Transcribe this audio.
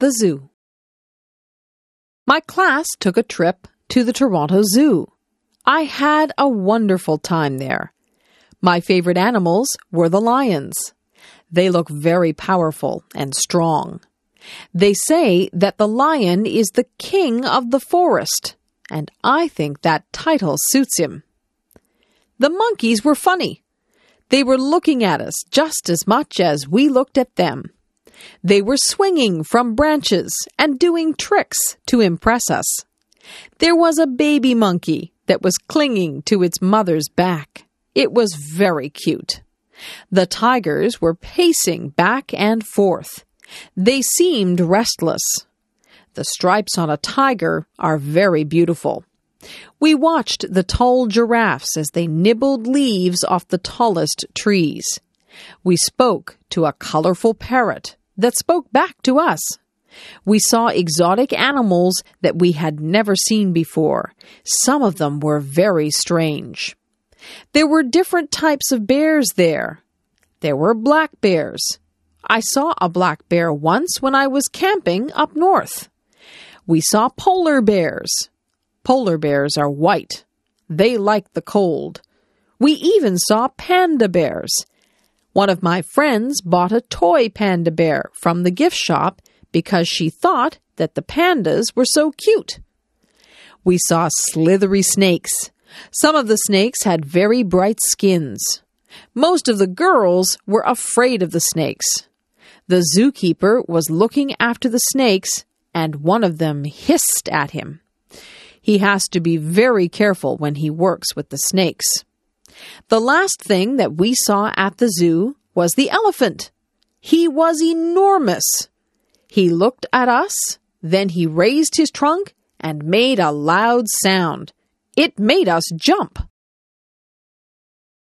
the zoo. My class took a trip to the Toronto Zoo. I had a wonderful time there. My favorite animals were the lions. They look very powerful and strong. They say that the lion is the king of the forest, and I think that title suits him. The monkeys were funny. They were looking at us just as much as we looked at them. They were swinging from branches and doing tricks to impress us. There was a baby monkey that was clinging to its mother's back. It was very cute. The tigers were pacing back and forth. They seemed restless. The stripes on a tiger are very beautiful. We watched the tall giraffes as they nibbled leaves off the tallest trees. We spoke to a colorful parrot that spoke back to us. We saw exotic animals that we had never seen before. Some of them were very strange. There were different types of bears there. There were black bears. I saw a black bear once when I was camping up north. We saw polar bears. Polar bears are white. They like the cold. We even saw panda bears. One of my friends bought a toy panda bear from the gift shop because she thought that the pandas were so cute. We saw slithery snakes. Some of the snakes had very bright skins. Most of the girls were afraid of the snakes. The zookeeper was looking after the snakes, and one of them hissed at him. He has to be very careful when he works with the snakes. The last thing that we saw at the zoo was the elephant. He was enormous. He looked at us, then he raised his trunk and made a loud sound. It made us jump.